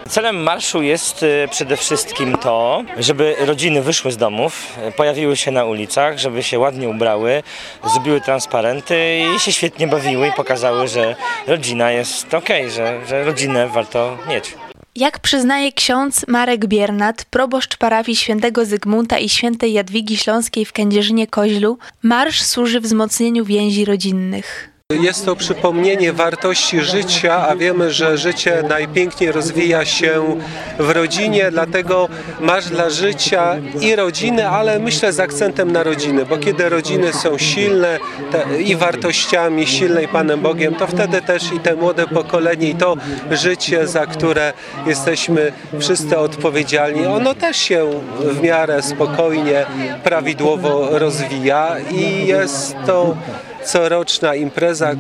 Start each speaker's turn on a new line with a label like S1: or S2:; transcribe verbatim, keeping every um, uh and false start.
S1: Celem marszu jest przede wszystkim to, żeby rodziny wyszły z domów, pojawiły się na ulicach, żeby się ładnie ubrały, zrobiły transparenty i się świetnie bawiły i pokazały, że rodzina jest okej, że, że rodzinę warto mieć.
S2: Jak przyznaje ksiądz Marek Biernat, proboszcz parafii świętego Zygmunta i świętej Jadwigi Śląskiej w Kędzierzynie-Koźlu, marsz służy wzmocnieniu więzi rodzinnych.
S3: Jest to przypomnienie wartości życia, a wiemy, że życie najpiękniej rozwija się w rodzinie, dlatego marsz dla życia i rodziny, ale myślę z akcentem na rodziny, bo kiedy rodziny są silne te, i wartościami, silne i Panem Bogiem, to wtedy też i te młode pokolenie i to życie, za które jesteśmy wszyscy odpowiedzialni, ono też się w miarę spokojnie, prawidłowo rozwija i jest to coroczna impreza,